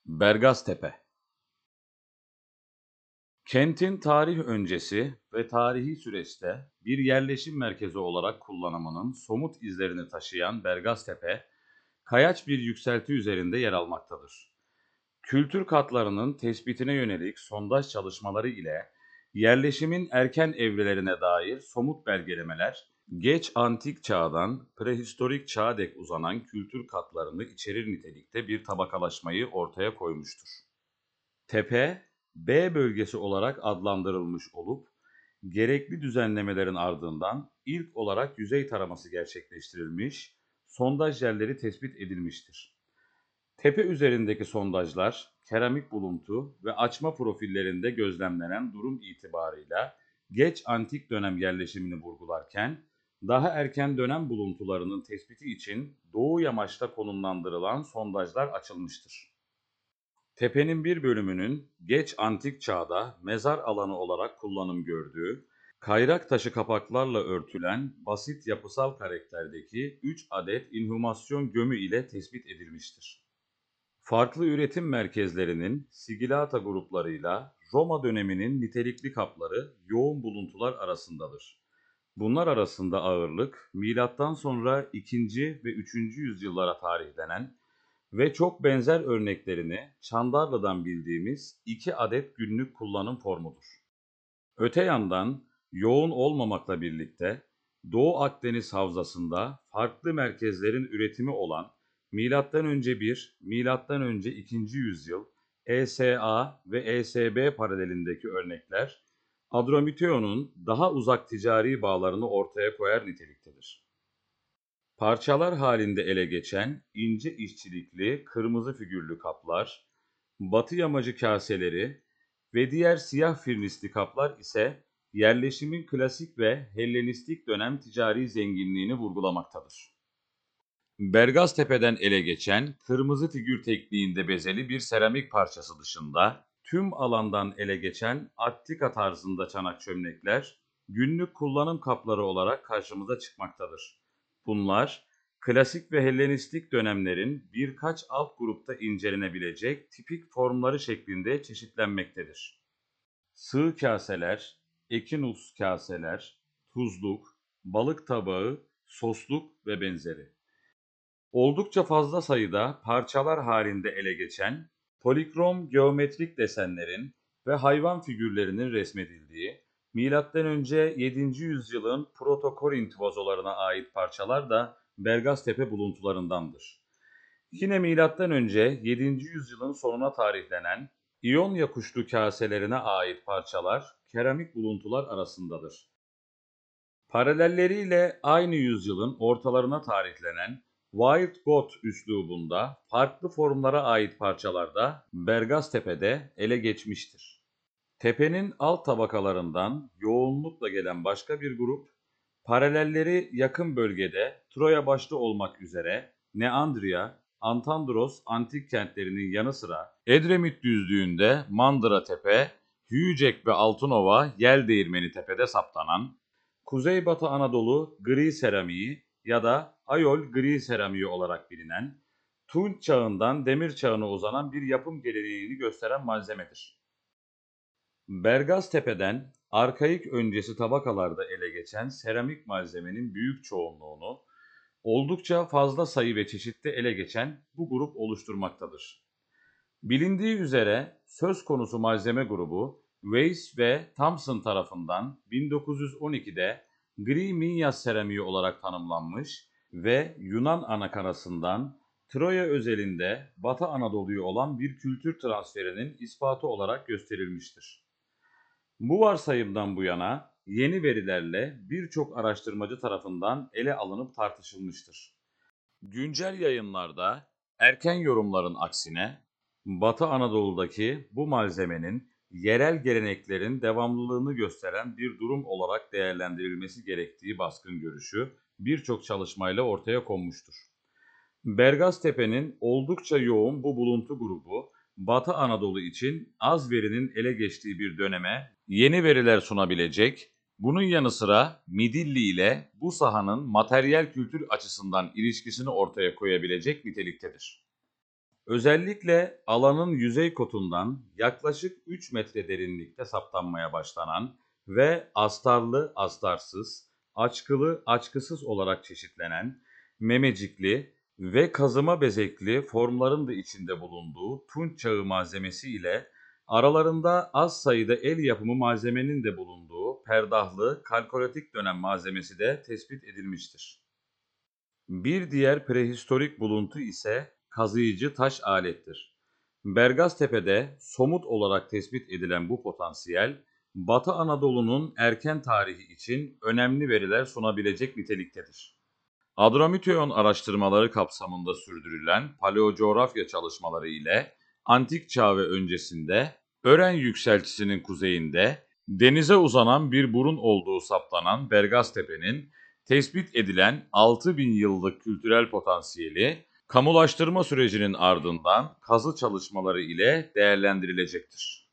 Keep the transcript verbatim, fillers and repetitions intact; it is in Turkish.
Bergaztepe. Kentin tarih öncesi ve tarihi süreçte bir yerleşim merkezi olarak kullanımının somut izlerini taşıyan Bergaztepe, kayaç bir yükselti üzerinde yer almaktadır. Kültür katlarının tespitine yönelik sondaj çalışmaları ile yerleşimin erken evrelerine dair somut belgelemeler, geç antik çağdan prehistorik çağa dek uzanan kültür katlarını içerir nitelikte bir tabakalaşmayı ortaya koymuştur. Tepe, B bölgesi olarak adlandırılmış olup, gerekli düzenlemelerin ardından ilk olarak yüzey taraması gerçekleştirilmiş, sondaj yerleri tespit edilmiştir. Tepe üzerindeki sondajlar, keramik buluntu ve açma profillerinde gözlemlenen durum itibarıyla geç antik dönem yerleşimini vurgularken, daha erken dönem buluntularının tespiti için doğu yamaçta konumlandırılan sondajlar açılmıştır. Tepenin bir bölümünün geç antik çağda mezar alanı olarak kullanım gördüğü, kayrak taşı kapaklarla örtülen basit yapısal karakterdeki üç adet inhumasyon gömü ile tespit edilmiştir. Farklı üretim merkezlerinin sigillata gruplarıyla Roma döneminin nitelikli kapları yoğun buluntular arasındadır. Bunlar arasında ağırlık, milattan sonra ikinci ve üçüncü yüzyıllara tarihlenen ve çok benzer örneklerini Çandarlı'dan bildiğimiz iki adet günlük kullanım formudur. Öte yandan yoğun olmamakla birlikte Doğu Akdeniz Havzası'nda farklı merkezlerin üretimi olan milattan önce bir, milattan önce ikinci yüzyıl E S A ve E S B paralelindeki örnekler Adramüteo'nun daha uzak ticari bağlarını ortaya koyar niteliktedir. Parçalar halinde ele geçen ince işçilikli kırmızı figürlü kaplar, batı yamacı kaseleri ve diğer siyah firnisli kaplar ise yerleşimin klasik ve Hellenistik dönem ticari zenginliğini vurgulamaktadır. Bergaztepe'den ele geçen kırmızı figür tekniğinde bezeli bir seramik parçası dışında tüm alandan ele geçen Attika tarzında çanak çömlekler günlük kullanım kapları olarak karşımıza çıkmaktadır. Bunlar klasik ve Hellenistik dönemlerin birkaç alt grupta incelenebilecek tipik formları şeklinde çeşitlenmektedir. Sığ kaseler, ekinus kaseler, tuzluk, balık tabağı, sosluk ve benzeri. Oldukça fazla sayıda parçalar halinde ele geçen, polikrom geometrik desenlerin ve hayvan figürlerinin resmedildiği, milattan önce yedinci yüzyılın Proto-Korint vazolarına ait parçalar da Bergaztepe buluntularındandır. Yine milattan önce yedinci yüzyılın sonuna tarihlenen İonya kuşlu kaselerine ait parçalar keramik buluntular arasındadır. Paralelleriyle aynı yüzyılın ortalarına tarihlenen Wild Goth üslubunda farklı formlara ait parçalar da Bergaztepe'de ele geçmiştir. Tepenin alt tabakalarından yoğunlukla gelen başka bir grup, paralelleri yakın bölgede Troya başta olmak üzere Neandria, Antandros antik kentlerinin yanı sıra Edremit düzlüğünde Mandıra Tepe, Hüyecek ve Altınova Yeldeğirmeni Tepe'de saptanan, Kuzeybatı Anadolu gri seramiği ya da Ayol gri seramiği olarak bilinen, Tunç çağından Demir çağına uzanan bir yapım geleneğini gösteren malzemedir. Bergaztepe'den arkaik öncesi tabakalarda ele geçen seramik malzemenin büyük çoğunluğunu oldukça fazla sayı ve çeşitte ele geçen bu grup oluşturmaktadır. Bilindiği üzere söz konusu malzeme grubu Weiss ve Thompson tarafından bin dokuz yüz on ikide gri minyas seramiği olarak tanımlanmış ve Yunan anakarasından Troya özelinde Batı Anadolu'ya olan bir kültür transferinin ispatı olarak gösterilmiştir. Bu varsayımdan bu yana yeni verilerle birçok araştırmacı tarafından ele alınıp tartışılmıştır. Güncel yayınlarda erken yorumların aksine Batı Anadolu'daki bu malzemenin yerel geleneklerin devamlılığını gösteren bir durum olarak değerlendirilmesi gerektiği baskın görüşü birçok çalışmayla ortaya konmuştur. Bergaztepe'nin oldukça yoğun bu buluntu grubu, Batı Anadolu için az verinin ele geçtiği bir döneme yeni veriler sunabilecek, bunun yanı sıra Midilli ile bu sahanın materyal kültür açısından ilişkisini ortaya koyabilecek niteliktedir. Özellikle alanın yüzey kotundan yaklaşık üç metre derinlikte saptanmaya başlanan ve astarlı astarsız, açkılı açkısız olarak çeşitlenen, memecikli ve kazıma bezekli formların da içinde bulunduğu Tunç Çağı malzemesi ile aralarında az sayıda el yapımı malzemenin de bulunduğu perdahlı Kalkolitik dönem malzemesi de tespit edilmiştir. Bir diğer prehistorik buluntu ise kazıyıcı taş alettir. Bergaztepe'de somut olarak tespit edilen bu potansiyel, Batı Anadolu'nun erken tarihi için önemli veriler sunabilecek niteliktedir. Adramüteon araştırmaları kapsamında sürdürülen paleocoğrafya çalışmaları ile Antik Çağ ve öncesinde Ören yükseltisinin kuzeyinde denize uzanan bir burun olduğu saptanan Bergaztepe'nin tespit edilen altı bin yıllık kültürel potansiyeli kamulaştırma sürecinin ardından kazı çalışmaları ile değerlendirilecektir.